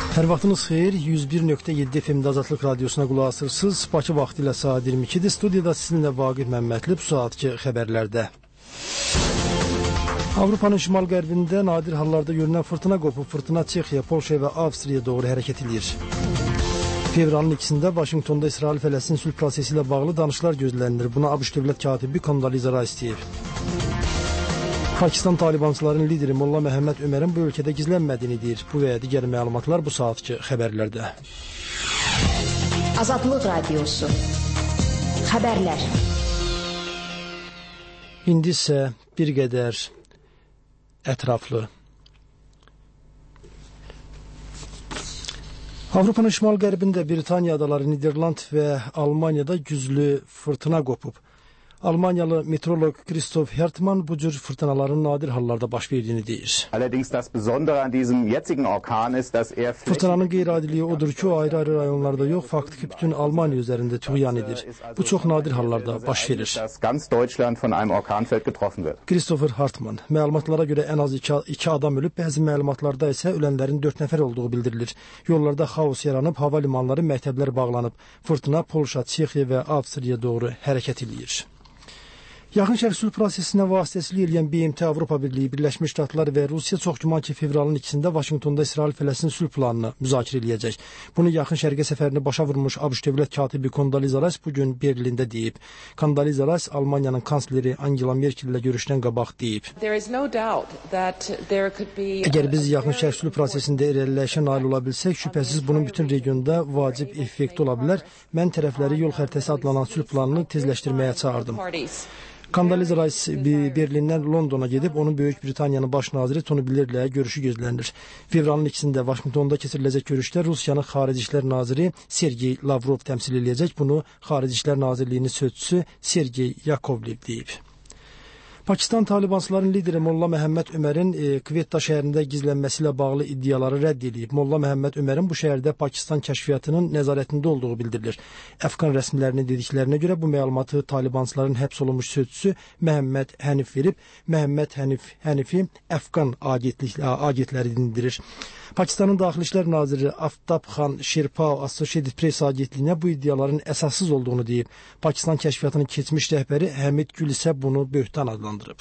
Hər vaxtınız xeyir, 101.7 FM'də Azadlıq Radiosuna qulaq asırsınız. Bakı vaxtı ilə saat 22-dir. Studiyada sizinlə Vaqif Məmmədli bu saatki xəbərlərdə. Avropanın şimal-qərbində nadir hallarda görünən fırtına qopub. Fırtına Çexiya, Polşa və Avstriya doğru hərəkət edir. Fevralın 2-də Vaşinqtonda İsrail-Fələstin sülh prosesi ilə bağlı danışıqlar gözlənilir. Buna ABŞ dövlət katibi Kondoliza Rice deyib. Pakistan Talibançıların lideri Molla Məhəmməd Ömərin bu ölkədə gizlənmədiyini deyir. Bu və digər məlumatlar bu saatki xəbərlərdə. Azadlıq Radiosu. Xəbərlər. İndi isə bir qədər ətraflı. Avropanın şimal-qərbində Britaniya adaları, Niderland və Almaniyada güclü fırtına qopub. Almanyalı meteorolog Christoph Hertmann bu cür fırtınaların nadir hallarda baş verdiyini deyir. Fırtınanın qeyri-adiliyi odur ki, o ayrı-ayrı rayonlarda yox, faktiki bütün Almaniya üzərində tüğyan edir. Bu çox nadir hallarda baş verir. Christopher Hartmann, məlumatlara görə ən az 2 adam ölüb, bəzi məlumatlarda isə ölənlərin 4 nəfər olduğu bildirilir. Yollarda xaos yaranıb, hava limanları, məktəblər bağlanıb. Fırtına Polşa, Çexiya və Avstriya doğru hərəkət edir. Yaxın Şərq sülh prosesinə vasitəsilə eləyən BMT, Avropa Birliyi, Birləşmiş Ştatlar və Rusiya çox güman ki, fevralın 2-də Vaşinqtonda İsrail-Fələstin sülh planını müzakirə eləyəcək. Bunu Yaxın Şərqə səfərini başa vurmuş ABŞ dövlət katibi Kondoliza Rice bugün Berlində deyib. Kondoliza Rice Almaniyanın kansleri Angela Merkel ilə görüşdən qabaq deyib. Əgər biz Yaxın Şərq sülh prosesində irəliləyişə nail ola bilsək, şübhəsiz bunun bütün regionda vacib effekti ola bilər. Mən tərəfləri yol xəritəsi adlanan sülh planını tezləşdirməyə çağırdım. Kondoliza Rice Berlindən Londona gedib, onun Böyük Britaniyanın baş naziri Tony Blairlə görüşü gözlənilir. Fevralın 2-də Vaşinqtonda keçiriləcək görüşdə Rusiyanın Xarici İşlər naziri Sergey Lavrov təmsil edəcək. Bunu Xarici İşlər Nazirliyinin sözçüsü Sergey Yakovlev deyib. Pakistan Talibançıların lideri Molla Məhəmməd Ömərin Kvetta şəhərində gizlənməsi ilə bağlı iddiaları rədd edib. Molla Məhəmməd Ömərin bu şəhərdə Pakistan kəşfiyyatının nəzarətində olduğu bildirilir. Əfqan rəsmilərinin dediklərinə görə bu məlumatı Talibançıların həbs olunmuş sözçüsü Məhəmməd Hənif verib. Məhəmməd Hənifi Əfqan agentləri dindirir. Pakistanın Daxili İşlər naziri Aftab Xan Şirpao Associated Press agentliyinə bu iddiaların əsassız olduğunu deyib. Pakistan kəşfiyyatının keçmiş rəhbəri Həmid Gül isə bunu böhtan adlandırıb.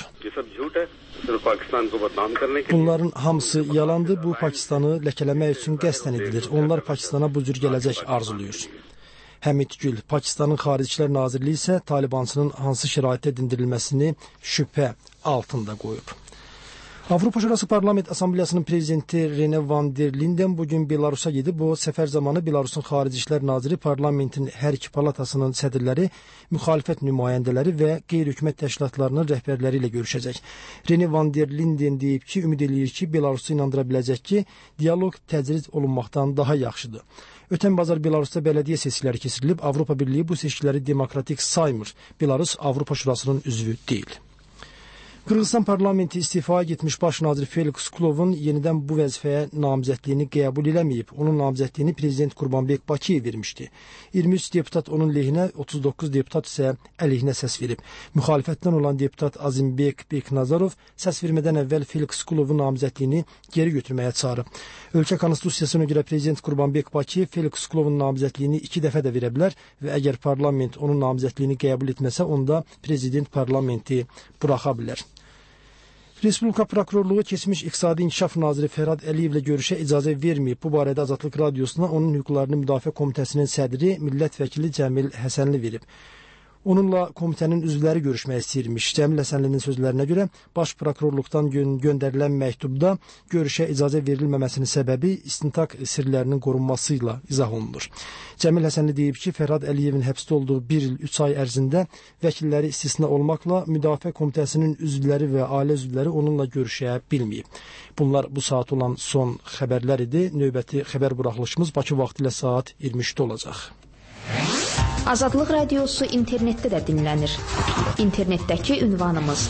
Bunların hamısı yalandır. Bu Pakistanı ləkələmək üçün qəsdən edilir. Onlar Pakistana bu cür gələcək arzulayır. Həmid Gül, Pakistanın Xarici İşlər Nazirliyi isə Talibançının hansı şəraitdə dindirilməsini şübhə altında qoyub. Avropa Şurası Parlament Assambleyasının prezidenti Rene van der Linden bugün Belarusa gedib. Bu səfər zamanı Belarusun Xarici İşlər Naziri, parlamentin hər iki palatasının sədrləri, müxalifət nümayəndələri və qeyri-hökumət təşkilatlarının rəhbərləri ilə görüşəcək. Rene van der Linden deyib ki, ümid eləyir ki, Belarusu inandıra biləcək ki, dialoq təcrid olunmaqdan daha yaxşıdır. Ötən bazar Belarusda bələdiyyə seçkiləri keçirilib. Avropa Birliyi bu seçkiləri demokratik saymır. Belarus Avropa Şurasının üzvü deyil. Qırğızstan parlamenti istifaya getmiş baş nazir Felix Kulovun yenidən bu vəzifəyə namizədliyini qəbul eləməyib. Onun namizədliyini prezident Qurbanbek Bakiyev vermişdi. 23 deputat onun lehinə, 39 deputat isə əleyhinə səs verib. Müxalifətdən olan deputat Azimbek Beknazarov səs vermədən əvvəl Felix Kulovun namizədliyini geri götürməyə çağırıb. Ölkə konstitusiyasına görə prezident Qurbanbek Bakiyev Felix Kulovun namizədliyini 2 dəfə də verə bilər və əgər parlament onun namizədliyini qəbul etməsə, onda prezident parlamenti buraxa bilər. Respublika Prokurorluğu keçmiş İqtisadi İnkişaf naziri Fərhad Əliyevlə görüşə icazə verməyib. Bu barədə Azadlıq Radiosuna onun hüquqlarını müdafiə komitəsinin sədri, millət vəkili Cəmil Həsənli verib. Onunla komitənin üzvləri görüşmək istəyirmiş. Cəmil Həsənlinin sözlərinə görə baş prokurorluqdan göndərilən məktubda görüşə icazə verilməməsinin səbəbi istintaq sirlərinin qorunması ilə izah olunur. Cəmil Həsənli deyib ki, Fərhad Əliyevin həbsdə olduğu 1 il 3 ay ərzində vəkilləri istisna olmaqla müdafiə komitəsinin üzvləri və ailə üzvləri onunla görüşə bilməyib. Bunlar bu saat olan son xəbərlər idi. Növbəti xəbər buraxılışımız Bakı vaxtı ilə saat 23-də olacaq. Azadlıq Radiosu internetdə də dinlənir. İnternetdəki ünvanımız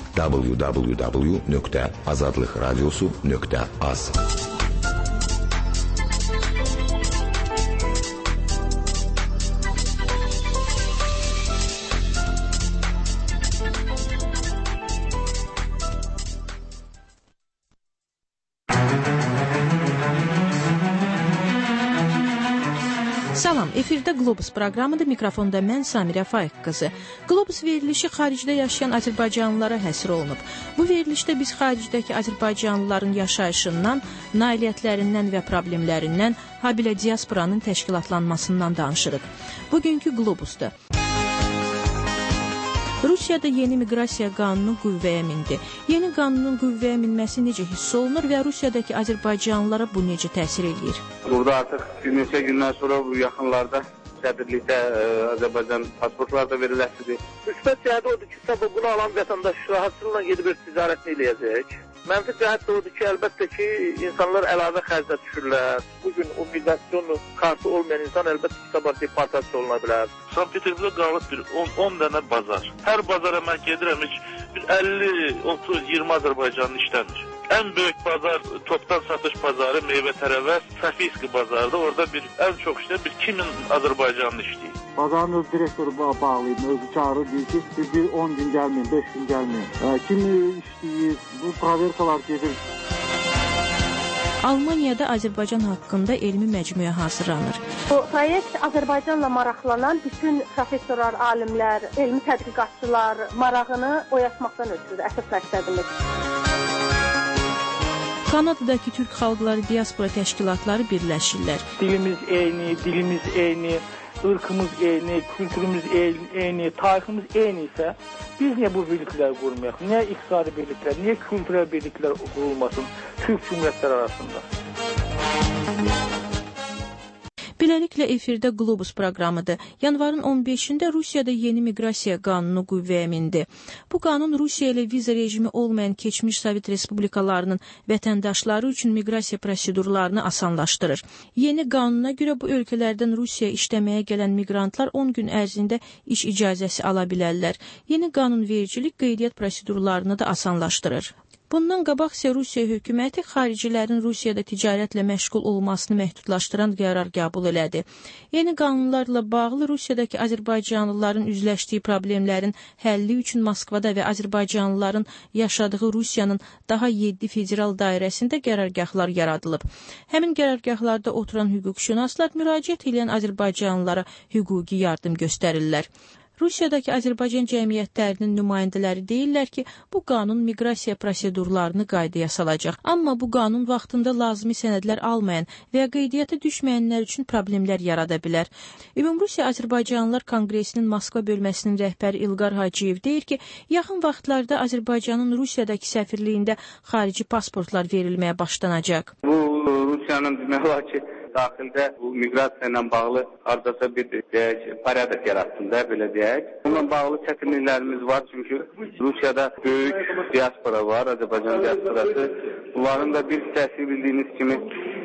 www.azadlıqradiosu.az. Salam, efirdə Qlobus proqramıdır. Mikrofonda mən Samirə Faiq qızı. Qlobus verilişi xaricdə yaşayan Azərbaycanlılara həsr olunub. Bu verilişdə biz xaricdəki Azərbaycanlıların yaşayışından, nailiyyətlərindən və problemlərindən, habelə diasporanın təşkilatlanmasından danışırıq. Bugünkü Qlobusda Rusiyada yeni miqrasiya qanunu qüvvəyə mindi. Yeni qanunun qüvvəyə minməsi necə hiss olunur və Rusiyadakı Azərbaycanlılara bu necə təsir edir? Burada artıq bir neçə gündən sonra bu yaxınlarda sədrlikdə Azərbaycan pasportları da veriləcəkdir. Müsbət cəhəti odur ki, bunu alan vətəndaş rahatçılıqla gedib ticarətini eləyəcək. Mənfi cəhət də odur ki, əlbəttə ki, insanlar əlavə xərcə düşürlər. Bugün o miqrasiyon kartı olmayan insan əlbəttə ki, sabah deportasiya oluna bilər. Sankt-Peterburqda qalıb bir 10 dənə bazar. Hər bazara mən gedirəm, bir 50, 30, 20 Azərbaycanlı işlənir. Ən böyük bazar, topdan satış bazarı, meyvə-tərəvəz, Safiyski bazarda. Orada ən çox işləyir, 2000 Azərbaycanlı işləyir. Bazarın öz direktoru bağlayıb, özü çağırır, deyir ki, bir 10 gün gəlməyin, 5 gün gəlməyin. Kimi işləyir, bu proverkalar gedir. Almaniyada Azərbaycan haqqında elmi məcmuə hazırlanır. Bu proyekt Azərbaycanla maraqlanan bütün professorlar, alimlər, elmi tədqiqatçılar marağını oyatmaqdan ötürü əsas məqsədimiz. Kanadadakı Türk xalqları diaspora təşkilatları birləşirlər. Dilimiz eyni, ırkımız eyni, kültürümüz eyni, tariximiz eyni isə biz niyə bu birlikləri qurmayaq? Niyə iqtisadi birliklər, niyə kültürel birliklər qurulmasın Türk cümlətləri arasında? Beləliklə, efirdə Qlobus proqramıdır. Yanvarın 15-də Rusiyada yeni miqrasiya qanunu qüvvəyə mindi. Bu qanun Rusiya ilə viza rejimi olmayan keçmiş Sovet respublikalarının vətəndaşları üçün miqrasiya prosedurlarını asanlaşdırır. Yeni qanuna görə bu ölkələrdən Rusiyaya işləməyə gələn miqrantlar 10 gün ərzində iş icazəsi ala bilərlər. Yeni qanunvericilik qeydiyyat prosedurlarını da asanlaşdırır. Bundan qabaq isə Rusiya hökuməti xaricilərin Rusiyada ticarətlə məşğul olmasını məhdudlaşdıran qərar qəbul elədi. Yeni qanunlarla bağlı Rusiyadakı Azərbaycanlıların üzləşdiyi problemlərin həlli üçün Moskvada və Azərbaycanlıların yaşadığı Rusiyanın daha 7 federal dairəsində qərargahlar yaradılıb. Həmin qərargahlarda oturan hüquqşünaslar müraciət edən Azərbaycanlılara hüquqi yardım göstərirlər. Rusiyadakı Azərbaycan cəmiyyətlərinin nümayəndələri deyirlər ki, bu qanun miqrasiya prosedurlarını qaydaya salacaq. Amma bu qanun vaxtında lazımi sənədlər almayan və qeydiyyata düşməyənlər üçün problemlər yarada bilər. Ümumrusiya Azərbaycanlılar Konqresinin Moskva bölməsinin rəhbəri İlqar Hacıyev deyir ki, yaxın vaxtlarda Azərbaycanın Rusiyadakı səfirliyində xarici pasportlar verilməyə başlanacaq. Bu Rusiyanın demək olar ki, daxildə bu miqrasiya ilə bağlı hardasa bir parədat yaratsın da, belə deyək. Bununla bağlı çətinliklərimiz var, çünki Rusiyada böyük diaspora var, Azərbaycan diasporası. Bunların da bir hissəsi bildiyiniz kimi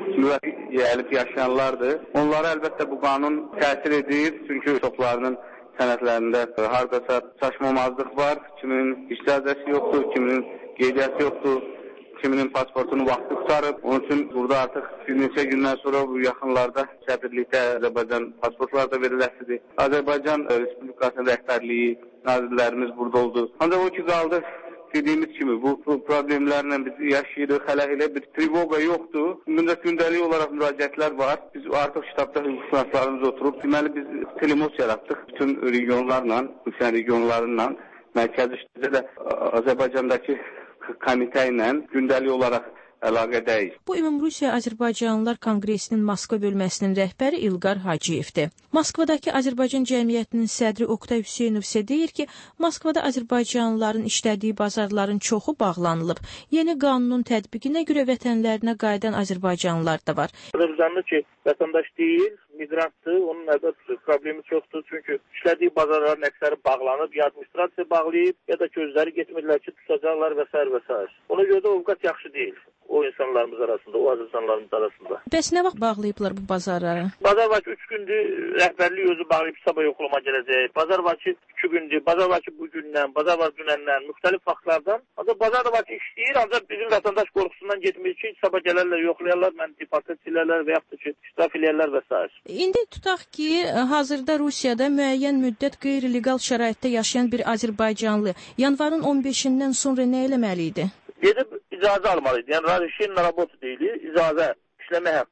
gəlib yaşayanlardır. Onlara əlbəttə bu qanun təsir edir, çünki çoxlarının sənədlərində hardasa çaşmamazlıq var, kiminin icazəsi yoxdur, kiminin qeydiyyatı yoxdur. Kiminin pasportunu vaxtı tutarıb. Onun üçün burada artıq bir neçə gündən sonra bu yaxınlarda sədrlikdə Azərbaycan pasportları da veriləcəkdir. Azərbaycan Respublikasının rəhbərliyi, nazirlərimiz burada oldu. Ancaq o ki qaldı, dediyimiz kimi bu problemlərlə biz yaşayırıq, hələ elə bir trivoqa yoxdur. Bunda gündəlik olaraq müraciətlər var. Biz artıq ştabda hüquqşünaslarımız oturub, deməli biz telemos yaratdıq bütün regionlarla, Rusiya regionlarıyla. Mərkəzi işdə də Azərbaycandakı komitə ilə gündəlik olaraq əlaqədəyik. Bu Ümumrusiya Azərbaycanlılar Konqresinin Moskva bölməsinin rəhbəri İlqar Hacıyevdir. Moskvadakı Azərbaycan cəmiyyətinin sədri Oktay Hüseynov isə deyir ki, Moskvada Azərbaycanlıların işlədiyi bazarların çoxu bağlanılıb. Yeni qanunun tətbiqinə görə vətənlərinə qayıdan Azərbaycanlılar da var. Azərbaycanlı ki, vətəndaş deyil, miqrantdır, onun əlbəttə problemi çoxdur, çünki işlədiyi bazarların əksəri bağlanıb, ya administrasiya bağlayıb, ya da gözləri getmirlər ki, tutacaqlar və s. və s. Ona görə də ovqat yaxşı deyil o insanlarımız arasında, o insanlarımız arasında. Bəs nə vaxt bağlayıblar bu bazarları? Bazar var ki, 3 gündür rəhbərlik özü bağlayıb sabah yoxlama gələcək. Bazar var ki, 2 gündür, bazar var ki, bugündən, bazar var dünəndən, müxtəlif vaxtlardan. Ancaq bazar da var ki, işləyir, ancaq bizim vətəndaş qorxusundan getmir ki, sabah gələrlər, yoxlayarlar, məni deportasiya edirlər və yaxud da ki, iştiraf edirlər və s. İndi tutaq ki, hazırda Rusiyada müəyyən müddət qeyri-legal şəraitdə yaşayan bir Azərbaycanlı yanvarın 15-dən sonra nə eləməli idi? Gedib icazə almalı idi. Yəni, rəşin rabot deyilir, icazə, işləmə haqqı.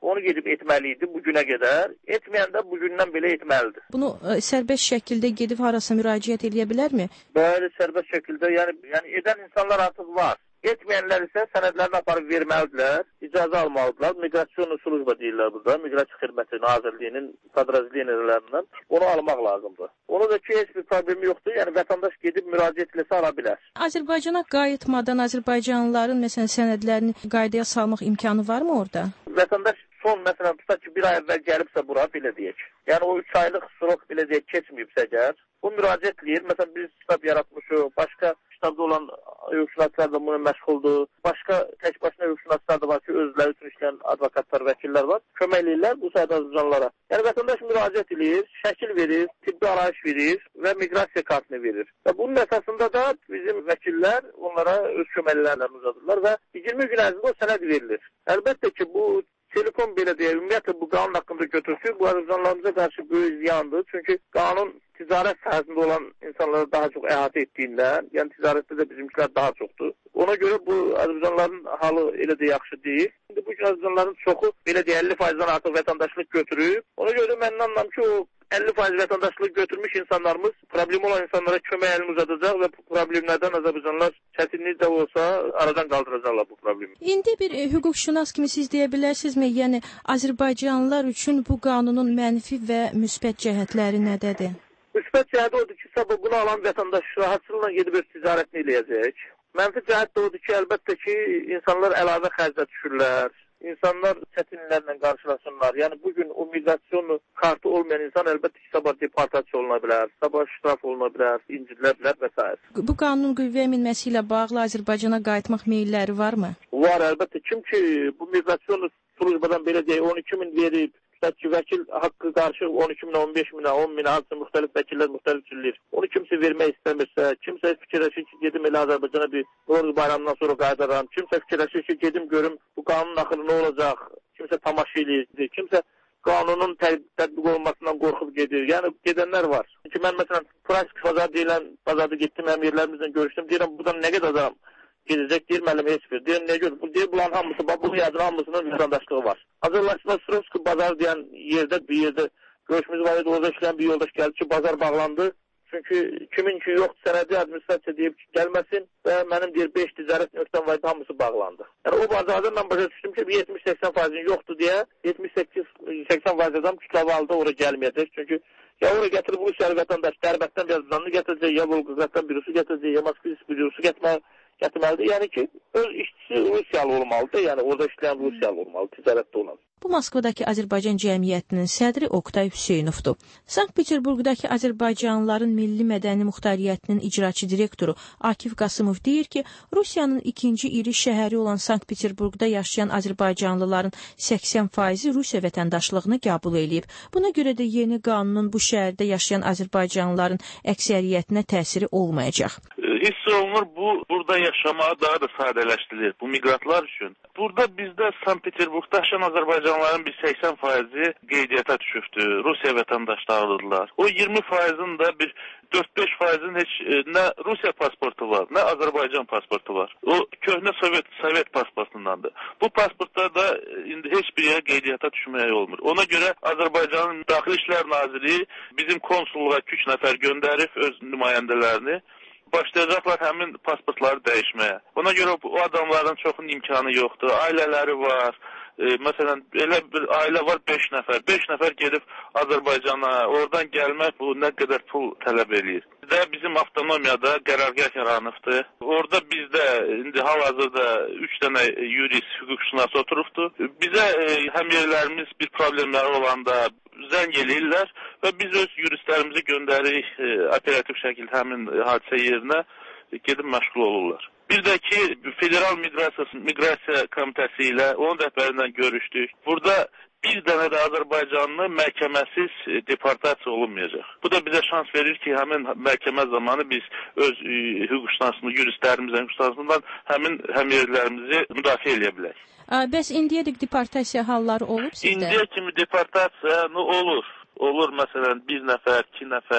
onu gedib etməli idi bu günə qədər. Etməyən də bu gündən belə etməlidir. Bunu sərbəst şəkildə gedib harasa müraciət edə bilərmi? Bəli, sərbəst şəkildə, yəni edən insanlar artıq var. Etməyənlər isə sənədlərini aparıb verməlidirlər, icazə almalıdırlar. Miqrasiyon slujba deyirlər burada, Miqrasiya Xidməti Nazirliyinin podrazdelenilərindən onu almaq lazımdır. Onu da ki, heç bir problemi yoxdur, yəni vətəndaş gedib müraciət etsə ala bilər. Azərbaycana qayıtmadan Azərbaycanlıların məsələn sənədlərini qaydaya salmaq imkanı varmı orada? Vətəndaş son məsələn tutaq ki, bir ay əvvəl gəlibsə bura, belə deyək. Yəni o 3 aylıq srok belə deyək keçməyibsə əgər, bu müraciət edir. Məsələn biz kitab yaratmışıq, başqa kitabda olan hüquqşünaslar da bununla məşğuldur. Başqa tək başına hüquqşünaslar da var ki, özləri üçün işləyən advokatlar, vəkillər var. Kömək edirlər bu sayda azərbaycanlılara. Yəni vətəndaş müraciət edir, şəkil verir, tibbi arayış verir və miqrasiya kartını verir. Və bunun əsasında da bizim vəkillər onlara öz köməklərini uzadırlar və 20 gün ərzində o sənəd verilir. Əlbəttə ki, bu telefon belə deyək, ümumiyyətlə bu qanun haqqında götürsün, bu azərbaycanlarımıza qarşı böyük ziyandır. Çünki qanun ticarət sahəsində olan insanları daha çox əhatə etdiyindən, yəni ticarətdə də bizimkilər daha çoxdur. Ona görə bu azərbaycanların halı elə də yaxşı deyil. İndi bu gün azərbaycanların çoxu belə deyək 50%-dən artıq vətəndaşlıq götürüb. Ona görə mən inanıram ki, o 50% vətəndaşlıq götürmüş insanlarımız problem olan insanlara kömək əlini uzadacaq və bu problemlərdən azərbaycanlılar çətinlik də olsa aradan qaldıracaqlar bu problemi. İndi bir hüquqşünas kimi siz deyə bilərsinizmi? Yəni Azərbaycanlılar üçün bu qanunun mənfi və müsbət cəhətləri nədədir? Müsbət cəhəti odur ki, sabah bunu alan vətəndaş rahatçılıqla gedib öz ticarətini eləyəcək. Mənfi cəhət də odur ki, əlbəttə ki, insanlar əlavə xərcə düşürlər. İnsanlar çətinliklərlə qarşılaşırlar. Yəni bugün o miqrasiyon kartı olmayan insan əlbəttə ki, sabah deportasiya oluna bilər, sabah ştraf oluna bilər, incidilə bilər və s. Bu qanunun qüvvəyə minməsi ilə bağlı Azərbaycana qayıtmaq meylləri varmı? Var, əlbəttə. Kim ki bu miqrasiyon slujbadan belə deyək 12 min verib, tutaq ki, vəkil haqqı qarşı 12 minə, 15 minə, 10 minə, hansısa müxtəlif vəkillər müxtəlif cürlər. Onu kimsə vermək istəmirsə, kimsə fikirləşir ki, gedim elə Azərbaycana bir Novruz bayramından sonra qayıdaram, kimsə fikirləşir ki, gedim görüm bu qanunun axırı nə olacaq, kimsə tamaşa eləyir, kimsə qanunun tətbiq olunmasından qorxub gedir. Yəni gedənlər var. Çünki mən məsələn Fransız bazar deyilən bazarda getdim, həm yerlərimizlə görüşdüm, deyirəm buradan nə qədər adam gedəcək, deyir müəllim heç bir. Deyir nə görə? Deyir bunların hamısı, bu yadın hamısının vətəndaşlığı var. Azərbaycan Srovski bazar deyən yerdə bir yerdə görüşümüz var idi, orada işləyən bir yoldaş gəldi ki, bazar bağlandı. Çünki kimin ki yoxdur sənədi administrasiya deyib ki, gəlməsin və mənim deyir 5 ticarət nöqtəm var idi, hamısı bağlandı. Yəni o bazarda mən başa düşdüm ki, 70-80% yoxdur deyə 78-80% adam kütləvi halda ora gəlməyəcək. Çünki ya ora gətirib Rusiyalı vətəndaş Dərbətdən bir azdanını gətirəcək, ya Volqaqratdan birisi gətirəcək, ya Moskvis birisi gətirməlidir. Yəni ki, öz işçisi Rusiyalı olmalıdır, yəni orada işləyən Rusiyalı olmalı, ticarətdə olan. Bu Moskvadakı Azərbaycan Cəmiyyətinin sədri Oqtay Hüseynovdur. Sankt-Peterburqdakı Azərbaycanlıların Milli Mədəni Muxtariyyətinin icraçı direktoru Akif Qasımov deyir ki, Rusiyanın ikinci iri şəhəri olan Sankt-Peterburqda yaşayan Azərbaycanlıların 80%-i Rusiya vətəndaşlığını qəbul edib. Buna görə də yeni qanunun bu şəhərdə yaşayan Azərbaycanlıların əksəriyyətinə təsiri olmayacaq. Hiss olunur burada yaşamağı daha da sadələşdirilir bu miqratlar üçün. Burada bizdə Sankt-Peterburqda yaşayan Azərbaycanlıların bir 80%-i qeydiyyata düşübdür. Rusiya vətəndaşlarıdırlar. O 20%-in də bir 4-5%-in heç nə Rusiya pasportu var, nə Azərbaycan pasportu var. O köhnə Sovet pasportundandır. Bu pasportlar da indi heç bir yerə qeydiyyata düşməyə olmur. Ona görə Azərbaycanın Daxili İşlər Naziri bizim konsulluğa 2-3 nəfər göndərib öz nümayəndələrini başlayacaqlar həmin pasportları dəyişməyə. Ona görə o adamların çoxunun imkanı yoxdur. Ailələri var. Məsələn, elə bir ailə var 5 nəfər. 5 nəfər gedib Azərbaycana, oradan gəlmək bu nə qədər pul tələb eləyir. Bizdə bizim avtonomiyada qərargah yaranıbdır. Orada bizdə indi hal-hazırda 3 dənə yurist, hüquqşünas oturubdur. Bizə həmyerlərimiz bir problemləri olanda zəng eləyirlər və biz öz yuristlərimizi göndəririk operativ şəkildə həmin hadisə yerinə gedib məşğul olurlar. Bir də ki, Federal Miqrasiya Komitəsi ilə onun rəhbərindən görüşdük. Burada bir dənə də Azərbaycanlı məhkəməsiz deportasiya olunmayacaq. Bu da bizə şans verir ki, həmin məhkəmə zamanı biz öz hüquqşünasımız, yuristlərimizdən həmin həmyerlərimizi müdafiə edə bilək. Bəs indiyədək deportasiya halları olub sizdə? İndiyə kimi deportasiya olur. Olur, məsələn, 1 nəfər, 2 nəfər,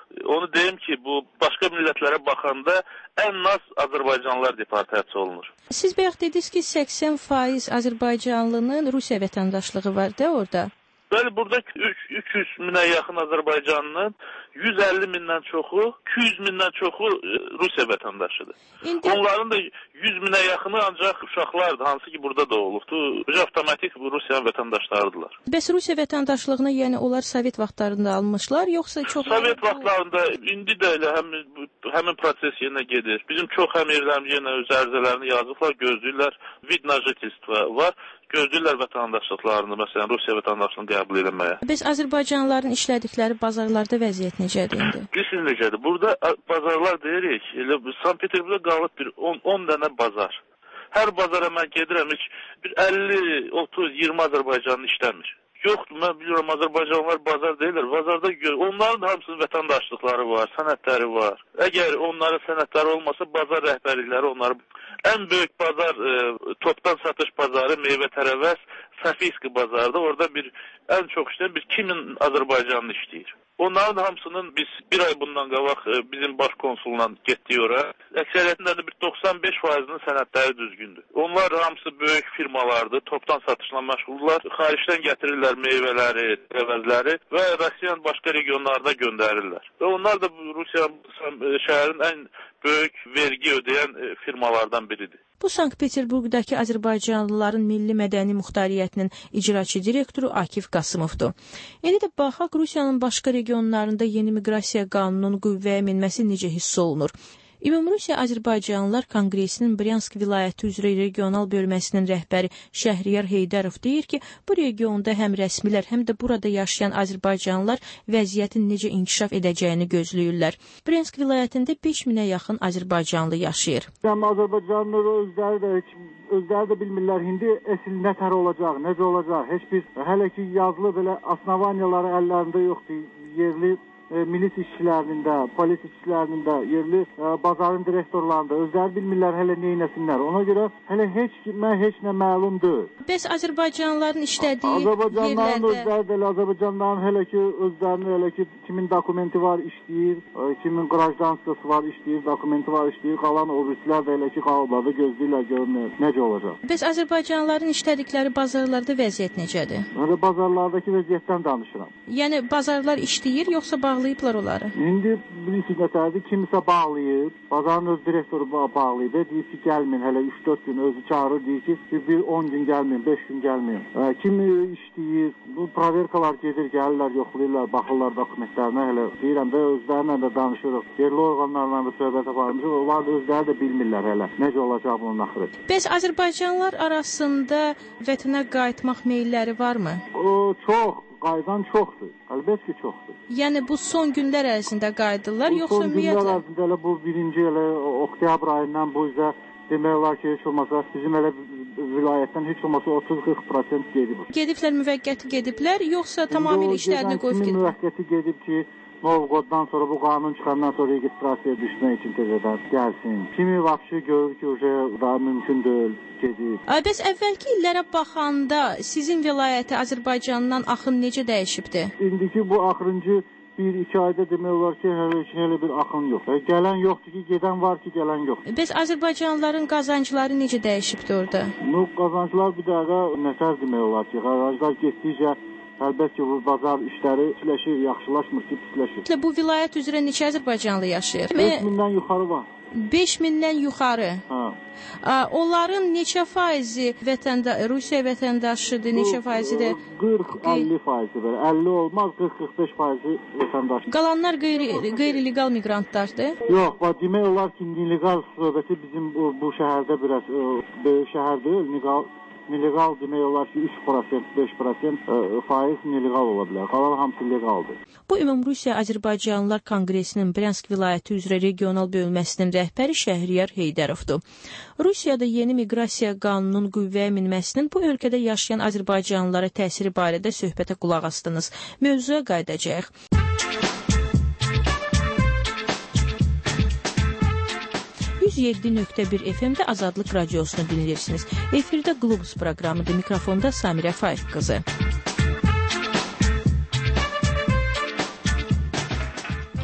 Onu deyim ki, bu başqa millətlərə baxanda ən az Azərbaycanlılar deportasiya olunur. Siz bayaq dediniz ki, 80% Azərbaycanlının Rusiya vətəndaşlığı var da orada. Bəli, burada 300 minə yaxın Azərbaycanlının 150 mindən çoxu, 200 mindən çoxu Rusiya vətəndaşıdır. Onların da 100 minə yaxını ancaq uşaqlardır, hansı ki burada doğulubdur. Avtomatik Rusiya vətəndaşlarıdırlar. Bəs Rusiya vətəndaşlığını, yəni onlar Sovet vaxtlarında almışlar, yoxsa çox... Sovet vaxtlarında, indi də elə həmin proses yenə gedir. Bizim çox əmirlərimiz yenə öz ərizələrini yazıblar, gözləyirlər, vid na jительство var. Gözləyirlər vətəndaşlıqlarını, məsələn, Rusiya vətəndaşlığını qəbul etməyə. Bəs Azərbaycanlıların işlədikləri bazarlarda vəziyyət necədir indi? Bilirsiniz necədir? Burada bazarlar deyirik, elə Sankt-Peterburqda qalıb bir 10 dənə bazar. Hər bazara mən gedirəm, bir 50, 30, 20 Azərbaycanlı işləmir. Yoxdur, mən biliyorum Azərbaycanlılar bazar deyirlər. Bazarda onların hamısının vətəndaşlıqları var, sənədləri var. Əgər onların sənədləri olmasa, bazar rəhbərlikləri onları... Ən böyük bazar, topdan satış bazarı, meyvə tərəvəz, Safiyski bazarda. Orada ən çox işləyən 2000 Azərbaycanlı işləyir. Onların hamısının biz bir ay bundan qabaq bizim baş konsulla getdik ora. Əksəriyyətində də bir 95%'nin sənədləri düzgündür. Onlar hamısı böyük firmalardır, topdan satışla məşğuldurlar. Xaricdən gətirirlər meyvələri, tərəvəzləri və Rusiyanın başqa regionlarına göndərirlər. Və onlar da Rusiya şəhərin ən böyük vergi ödəyən firmalardan biridir. Bu Sankt-Peterburqdakı Azərbaycanlıların Milli Mədəni Muxtariyyətinin icraçı direktoru Akif Qasımovdur. İndi də baxaq Rusiyanın başqa regionlarında yeni miqrasiya qanununun qüvvəyə minməsi necə hiss olunur. Ümumrusiya Azərbaycanlılar Konqresinin Bryansk vilayəti üzrə regional bölməsinin rəhbəri Şəhriyar Heydərov deyir ki, bu regionda həm rəsmilər, həm də burada yaşayan Azərbaycanlılar vəziyyətin necə inkişaf edəcəyini gözləyirlər. Bryansk vilayətində 5000-ə yaxın Azərbaycanlı yaşayır. Azərbaycanlılar özləri də bilmirlər, indi əsil nətər olacaq, necə olacaq, heç bir hələ ki yazılı belə asnavaniyaları əllərində yoxdur, yerli milis işçilərinin də, polis işçilərinin də, yerli bazarın direktorlarında özləri bilmirlər hələ neynəsinlər. Ona görə hələ heç nə məlum deyil. Bəs Azərbaycanlıların işlədiyi yerlərdə... Azərbaycanlıların hələ ki özlərinin hələ ki kimin dokumenti var işləyir, kimin qrajdanskası var işləyir, dokumenti var işləyir, qalan o ruslar da hələ ki qalıblarda gözləyirlər görünür necə olacaq. Bəs Azərbaycanlıların işlədikləri bazarlarda vəziyyət necədir? Hələ bazarlardakı vəziyyətdən danışıram. Yəni bazarlar işləyir, yoxsa bağlayıblar onları? İndi bilirsiniz nətərdir, kimisə bağlayıb, bazarın öz direktoru bağlayıb, deyir ki, gəlməyin, hələ 3-4 gün özü çağırır, deyir ki, bir 10 gün gəlməyin, 5 gün gəlməyin. Kimi işləyir, bu proverkalar gedir, gəlirlər, yoxlayırlar, baxırlar dokumentlərinə, hələ deyirəm də özlərinlə də danışırıq, yerli orqanlarla da söhbət aparmışıq, onlar da özləri də bilmirlər hələ, necə olacaq bunun axırı. Bəs Azərbaycanlılar arasında vətənə qayıtmaq meylləri varmı? Çox. Qayıdan çoxdur. Əlbəttə ki, çoxdur. Yəni bu son günlər ərzində qayıdırlar, yoxsa ümumiyyətlə? Son günlər ərzində elə bu birinci oktyabr ayından bu üzə demək olar ki, heç olmasa bizim elə vilayətdən heç olmasa 30-40% gedib. Gediblər, müvəqqəti gediblər, yoxsa tamamilə işlərini qoyub gedib? Müvəqqəti gedib ki, Novqoddan sonra bu qanun çıxandan sonra registrasiya düşmək üçün təzədən gəlsin. Kimi vəbşi görür ki, daha mümkün deyil, gedib. Bəs əvvəlki illərə baxanda sizin vilayəti Azərbaycandan axın necə dəyişibdir? İndiki bu axırıncı 1-2 ayda demək olar ki, hələ bir axın yox. Gələn yoxdur ki, gedən var ki, gələn yoxdur. Bəs Azərbaycanlıların qazancları necə dəyişibdir orada? Qazanclar bir dəqiqə nətər demək olar ki, qazanclar getdikcə əlbəttə ki, bu bazar işləri pisləşir, yaxşılaşmır ki, pisləşir. Bu vilayət üzrə neçə Azərbaycanlı yaşayır? 5000-dən yuxarı var. 5000-dən yuxarı? Hə. Onların neçə faizi Rusiya vətəndaşıdır, neçə faizi də? 40-50 faizi belə. 50 olmaz, 40-45 faizi vətəndaş. Qalanlar qeyri-legal miqrantlardır? Yox, demək olar ki, illegal söhbəti bizim bu şəhərdə biraz böyük şəhər deyil, illegal demək olar ki 3%, 5% faiz illegal ola bilər. Qalan hamısı legaldır. Bu Ümumrusiya Azərbaycanlılar Konqresinin Bryansk vilayəti üzrə regional bölməsinin rəhbəri Şəhriyar Heydərovdur. Rusiyada yeni miqrasiya qanununun qüvvəyə minməsinin bu ölkədə yaşayan Azərbaycanlılara təsiri barədə söhbətə qulaq asdınız. Mövzuya qayıdacağıq. 107.1 FM-də Azadlıq radiosunu dinləyirsiniz. Efirdə Globus proqramıdır. Mikrofonda Samirə Faiq qızı.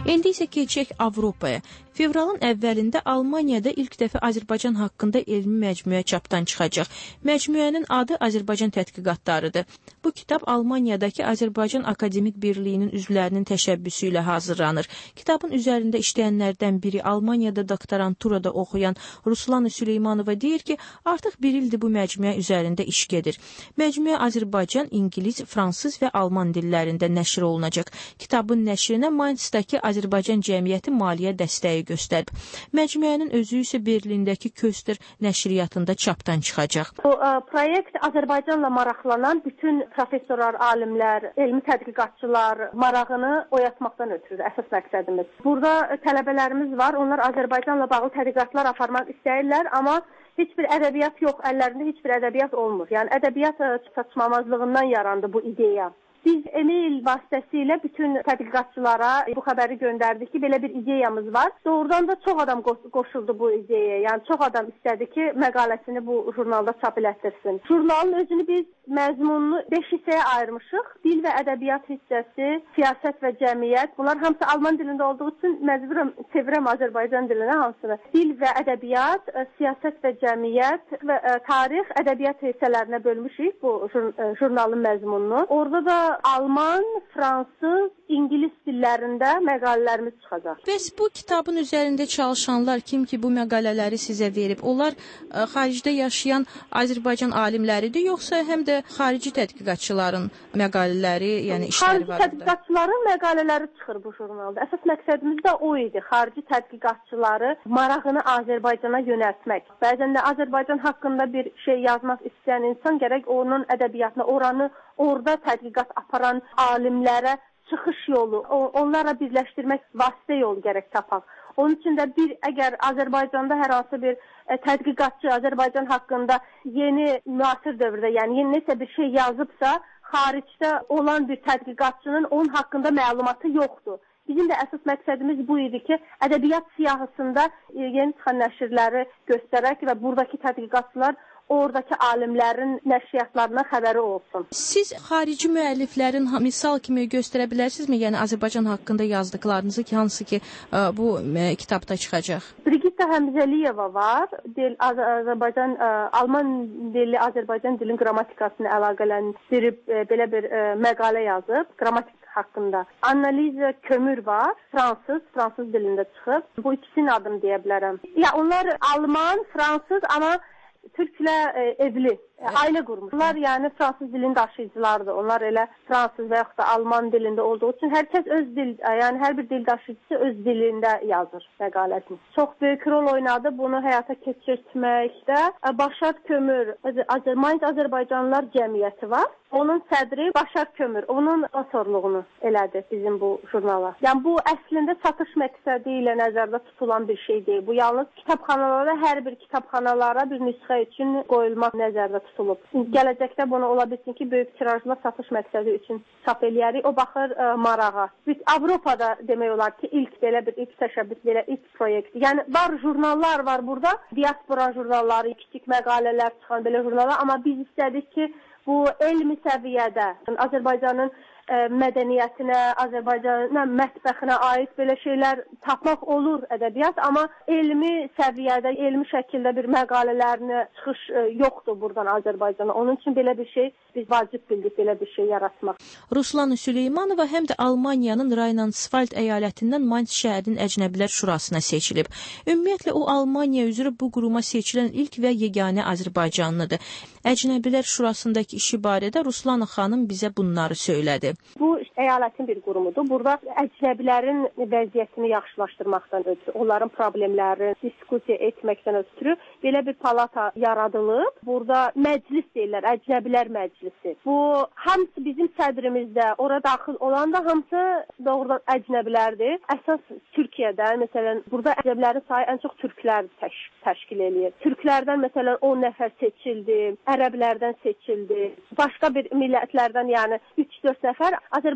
İndi isə keçək Avropaya. Fevralın əvvəlində Almaniyada ilk dəfə Azərbaycan haqqında elmi məcmuə çapdan çıxacaq. Məcmuənin adı Azərbaycan tədqiqatlarıdır. Bu kitab Almaniyadakı Azərbaycan Akademik Birliyinin üzvlərinin təşəbbüsü ilə hazırlanır. Kitabın üzərində işləyənlərdən biri Almaniyada doktoranturada oxuyan Ruslan Süleymanova deyir ki, artıq bir ildir bu məcmuə üzərində iş gedir. Məcmuə Azərbaycan, İngilis, Fransız və Alman dillərində nəşr olunacaq. Kitabın nəşrinə Mainzdakı Azərbaycan Cəmiyyəti maliyyə dəstəyi göstərib. Məcmuənin özü isə Berlindəki Köster nəşriyyatında çapdan çıxacaq. Bu proyekt Azərbaycanla maraqlanan bütün professorlar, alimlər, elmi tədqiqatçılar marağını oyatmaqdan ötürüdür əsas məqsədimiz. Burada tələbələrimiz var, onlar Azərbaycanla bağlı tədqiqatlar aparmaq istəyirlər, amma heç bir ədəbiyyat yox, əllərində heç bir ədəbiyyat olmur. Yəni ədəbiyyat çatışmamazlığından yarandı bu ideya. Biz e-mail vasitəsilə bütün tədqiqatçılara bu xəbəri göndərdik ki, belə bir ideyamız var. Doğrudan da çox adam qoşuldu bu ideyaya. Yəni çox adam istədi ki, məqaləsini bu jurnalda çap elətdirsin. Jurnalın özünü biz məzmununu 5 hissəyə ayırmışıq. Dil və ədəbiyyat hissəsi, siyasət və cəmiyyət. Bunlar hamısı alman dilində olduğu üçün məcburam çevirəm Azərbaycan dilinə hamısını. Dil və ədəbiyyat, siyasət və cəmiyyət və tarix, ədəbiyyat hissələrinə bölmüşük bu jurnalın məzmununu. Orada da Alman, Fransız, İngilis dillərində məqalələrimiz çıxacaq. Bəs bu kitabın üzərində çalışanlar kim ki bu məqalələri sizə verib? Onlar xaricdə yaşayan Azərbaycan alimləridir, yoxsa həm də xarici tədqiqatçıların məqalələri, yəni işləri var? Xarici tədqiqatçıların məqalələri çıxır bu jurnalda. Əsas məqsədimiz də o idi. Xarici tədqiqatçıları marağını Azərbaycana yönəltmək. Bəzən də Azərbaycan haqqında bir şey yazmaq istəyən insan gərək onun ədəbiyyatına, oranı orada tədqiqat aparan alimlərə çıxış yolu, onlarla birləşdirmək vasitə yolu gərək tapaq. Onun üçün də əgər Azərbaycanda hər hansı bir tədqiqatçı Azərbaycan haqqında yeni müasir dövrdə, yəni yeni nəsə bir şey yazıbsa, xaricdə olan bir tədqiqatçının onun haqqında məlumatı yoxdur. Bizim də əsas məqsədimiz bu idi ki, ədəbiyyat siyahısında yeni çıxan nəşrləri göstərək və buradakı tədqiqatçılar oradakı alimlərin nəşriyyatlarına xəbəri olsun. Siz xarici müəlliflərin misal kimi göstərə bilərsinizmi? Yəni Azərbaycan haqqında yazdıqlarınızı ki, hansı ki bu kitabda çıxacaq? Brigitta Həmzəliyeva var. Azərbaycan Alman dilli Azərbaycan dilinin qrammatikasını əlaqələndirib belə bir məqalə yazıb, qrammatik haqqında. Analiza Kömür var, fransız dilində çıxıb. Bu ikisinin adını deyə bilərəm. Ya onlar Alman, fransız, amma Türklə evli, ailə qurmuşlar. Yəni fransız dilinin daşıyıcılardır. Onlar elə fransız və yaxud da Alman dilində olduğu üçün hər kəs öz dil, yəni hər bir dil daşıyıcısı öz dilində yazır məqaləsini. Çox böyük rol oynadı bunu həyata keçirtməkdə. Başar Kömür, Azərbaycanlılar Cəmiyyəti var. Onun sədri Başar Kömür, onun autorluğunu elədi bizim bu jurnala. Yəni bu əslində satış məqsədi ilə nəzərdə tutulan bir şey deyil. Bu yalnız kitabxanalara, hər bir kitabxanalara bir nüsxə üçün qoyulmaq nəzərdə tutulub. Gələcəkdə bunu ola bilsin ki, böyük tirajla satış məqsədi üçün çap eləyərik. O baxır marağa. Avropada demək olar ki, ilk təşəbbüs, belə ilk proyekt. Yəni var jurnallar var burada, diaspora jurnalları, kiçik məqalələr çıxan belə jurnallar, amma biz istədik ki, bu elmi səviyyədə Azərbaycanın mədəniyyətinə, Azərbaycanın mətbəxinə aid belə şeylər tapmaq olur ədəbiyyat, amma elmi səviyyədə, elmi şəkildə bir məqalələrinə çıxış yoxdur buradan Azərbaycana. Onun üçün belə bir şey, biz vacib bildik belə bir şey yaratmaq. Ruslan Süleymanova həm də Almaniyanın Rheinland-Pfalz əyalətindən Mainz şəhərinin Əcnəbilər Şurasına seçilib. Ümumiyyətlə o Almaniya üzrə bu quruma seçilən ilk və yeganə Azərbaycanlıdır. Əcnəbilər Şurasındakı işi barədə Ruslan xanım bizə bunları söylədi. Bu əyalətin bir qurumudur. Burada əcnəbilərin vəziyyətini yaxşılaşdırmaqdan ötürü, onların problemlərini diskussiya etməkdən ötürü belə bir palata yaradılıb. Burada məclis deyirlər, əcnəbilər məclisi. Bu hamısı bizim sədrimizdə, ora daxil olan da hamısı doğrudan əcnəbilərdir. Əsas Türkiyədə, məsələn, burada əcnəbilərin sayı ən çox türklər təşkil eləyir. Türklərdən məsələn 10 nəfər seçildi, ərəblərdən seçildi, başqa bir millətlərdən yəni 3-4 nəfər. Azərbaycan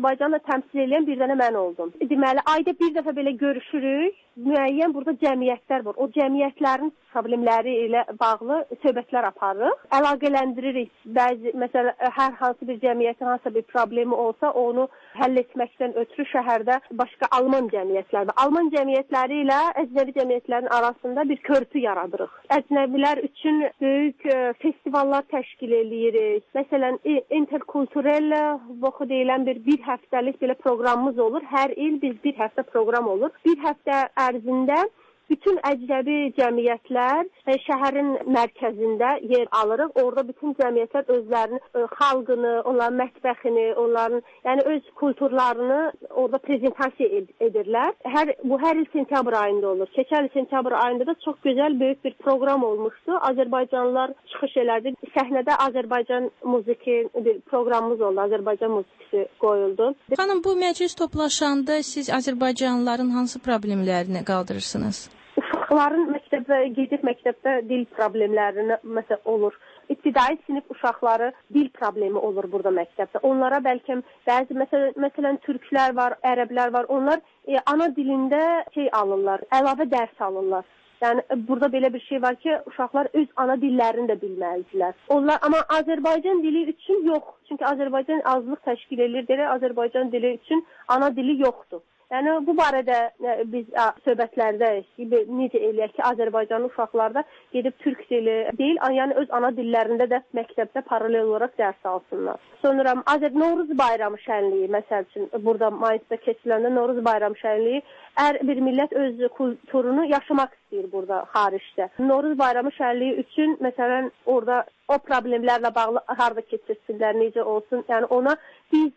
Azərbaycanı təmsil edən bir dənə mən oldum. Deməli, ayda bir dəfə belə görüşürük. Müəyyən burada cəmiyyətlər var. O cəmiyyətlərin problemləri ilə bağlı söhbətlər aparırıq. Əlaqələndiririk. Bəzi, məsələn, hər hansı bir cəmiyyətin hansısa bir problemi olsa, onu həll etməkdən ötürü şəhərdə başqa Alman cəmiyyətləri var. Alman cəmiyyətləri ilə əcnəbi cəmiyyətlərin arasında bir körpü yaradırıq. Əcnəbilər üçün böyük festivallar təşkil edirik. Məsələn, interkulturel vaxtı deyilən bir həftəlik belə proqramımız olur. Hər il biz bir həftə proqram olur. Bir həftə ərzində bütün əcnəbi cəmiyyətlər şəhərin mərkəzində yer alırıq. Orada bütün cəmiyyətlər özlərinin xalqını, onların mətbəxini, onların yəni öz kulturlarını orada prezentasiya edirlər. Bu hər il sentyabr ayında olur. Keçən il sentyabr ayında da çox gözəl böyük bir proqram olmuşdu. Azərbaycanlılar çıxış elədi. Səhnədə Azərbaycan musiqi bir proqramımız oldu. Azərbaycan musiqisi qoyuldu. Xanım, bu məclis toplaşanda siz Azərbaycanlıların hansı problemlərini qaldırırsınız? Uşaqların məktəbdə dil problemlərini məsələn olur. İbtidai sinif uşaqları dil problemi olur burada məktəbdə. Onlara bəlkə bəzi məsələn türklər var, ərəblər var. Onlar ana dilində alırlar, əlavə dərs alırlar. Yəni burada belə bir şey var ki, uşaqlar öz ana dillərini də bilməlidirlər. Onlar amma Azərbaycan dili üçün yox. Çünki Azərbaycan azlıq təşkil edir deyə Azərbaycan dili üçün ana dili yoxdur. Yəni bu barədə biz söhbətlərdəyik ki, necə eləyək ki, Azərbaycanlı uşaqlarda gedib türk dili deyil, yəni öz ana dillərində də məktəbdə paralel olaraq dərs alsınlar. Sonra Novruz bayramı şənliyi, məsəl üçün, burada mayısda keçiləndə Novruz bayramı şənliyi, hər bir millət öz kulturunu yaşamaq istəyir burada, xaricdə. Novruz bayramı şənliyi üçün, məsələn, orada o problemlərlə bağlı harada keçirsinlər, necə olsun, yəni ona biz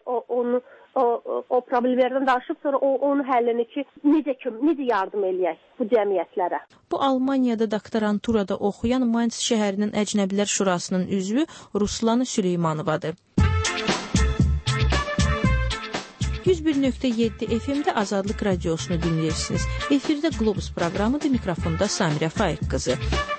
o problemlərdən danışıb sonra onun həllini ki, necə yardım eləyək bu cəmiyyətlərə. Bu Almaniyada doktoranturada oxuyan Mainz şəhərinin Əcnəbilər Şurasının üzvü Ruslan Süleymanovadır. 101.7 FM-də Azadlıq Radiosunu dinləyirsiniz. Efirdə Globus proqramıdır, mikrofonda Samirə Faiq qızı.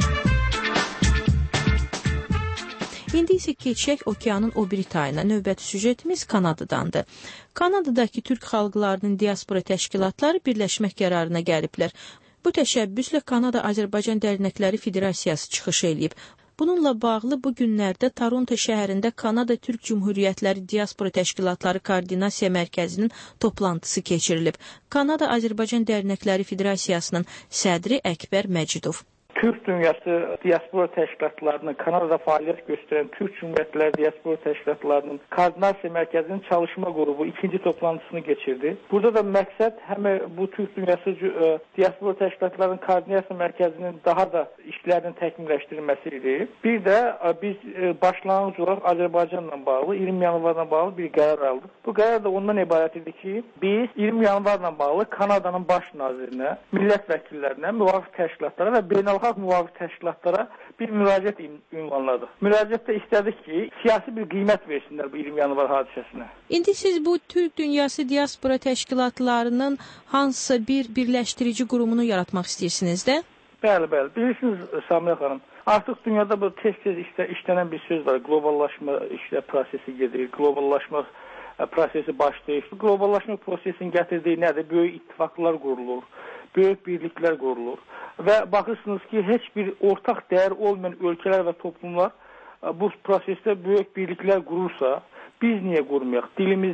İndi isə keçək okeanın o biri tayına. Növbəti süjetimiz Kanadadandır. Kanadadakı türk xalqlarının diaspora təşkilatları birləşmək qərarına gəliblər. Bu təşəbbüslə Kanada Azərbaycan Dərnəkləri Federasiyası çıxış eləyib. Bununla bağlı bu günlərdə Toronto şəhərində Kanada Türk Cümhuriyyətləri Diaspora Təşkilatları Koordinasiya Mərkəzinin toplantısı keçirilib. Kanada Azərbaycan Dərnəkləri Federasiyasının sədri Əkbər Məcidov. Türk Dünyası Diaspora Təşkilatlarının Kanadada fəaliyyət göstərən Türk Cümhuriyyətləri Diaspora Təşkilatlarının Koordinasiya Mərkəzinin çalışma qrupu ikinci toplantısını keçirdi. Burada da məqsəd həm bu Türk Dünyası Diaspora Təşkilatlarının Koordinasiya Mərkəzinin daha da işlərinin təkmilləşdirilməsi idi. Bir də biz başlanğıc olaraq Azərbaycanla bağlı 20 yanvarla bağlı bir qərar aldıq. Bu qərar da ondan ibarət idi ki, biz 20 yanvarla bağlı Kanadanın baş nazirinə, millət vəkillərinə, müvafiq təşkilatlara və beynəlxalq müvafiq təşkilatlara bir müraciət ünvanladıq. Müraciətdə istədik ki, siyasi bir qiymət versinlər bu 20 yanvar hadisəsinə. İndi siz bu Türk Dünyası Diaspora Təşkilatlarının hansısa bir birləşdirici qurumunu yaratmaq istəyirsiniz də? Bəli. Bilirsiniz Samirə xanım, artıq dünyada bu tez-tez işlənən bir söz var. Qloballaşma prosesi gedir, qloballaşma prosesi başlayır. Qloballaşma prosesinin gətirdiyi nədir? Böyük ittifaqlar qurulur, böyük birliklər qurulur. Və baxırsınız ki, heç bir ortaq dəyər olmayan ölkələr və toplumlar bu prosesdə böyük birliklər qurursa, biz niyə qurmayaq?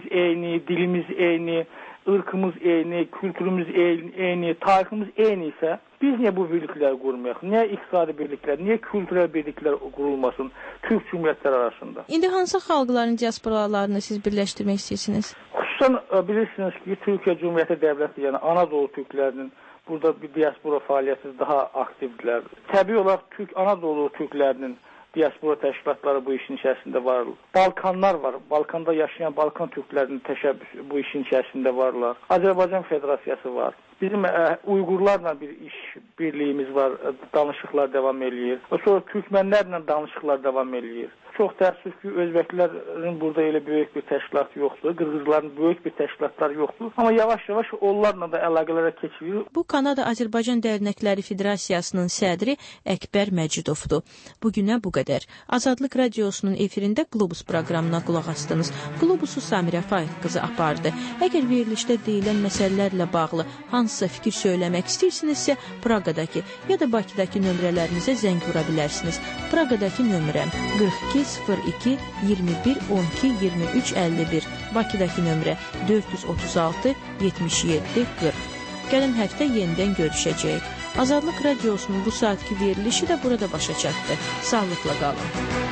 Dilimiz eyni, ırkımız eyni, kültürümüz eyni, tariximiz eyni isə biz niyə bu birlikləri qurmayaq? Niyə iqtisadi birliklər, niyə kültürel birliklər qurulmasın Türk Cümhuriyyətləri arasında? İndi hansı xalqların diasporalarını siz birləşdirmək istəyirsiniz? Xüsusən bilirsiniz ki, Türkiyə Cümhuriyyəti Dövləti, yəni Anadolu türklərinin burada bir diaspora fəaliyyəti daha aktivdirlər. Təbii olaraq Anadolu türklərinin diaspora təşkilatları bu işin içərisində varlar. Balkanlar var. Balkanda yaşayan Balkan türklərinin təşəbbüsü bu işin içərisində varlar. Azərbaycan Federasiyası var. Bizim Uyğurlarla bir iş birliyimiz var. Danışıqlar davam eləyir. Sonra Türkmənlərlə danışıqlar davam eləyir. Çox təəssüf ki, özbəklərin burada elə böyük bir təşkilat yoxdur, qırğızların böyük bir təşkilatları yoxdur. Amma yavaş-yavaş onlarla da əlaqələrə keçiyor. Bu Kanada Azərbaycan Dərnəkləri Federasiyasının sədri Əkbər Məcidovdur. Bugünə bu qədər. Azadlıq Radiosunun efirində Qlobus proqramına qulaq astınız. Qlobusu Samirə Faiq qızı apardı. Əgər verilişdə deyilən məsələlərlə bağlı hansısa fikir söyləmək istəyirsinizsə, Praqadakı ya da Bakıdakı nömrələrinizə zəng vura bilərsiniz. Praqadakı nömrəm 42 02 21 12 23 51. Bakıdakı nömrə 436 77 40. Gələn həftə yenidən görüşəcəyik. Azadlıq Radiosunun bu saatki verilişi də burada başa çatdı. Sağlıqla qalın.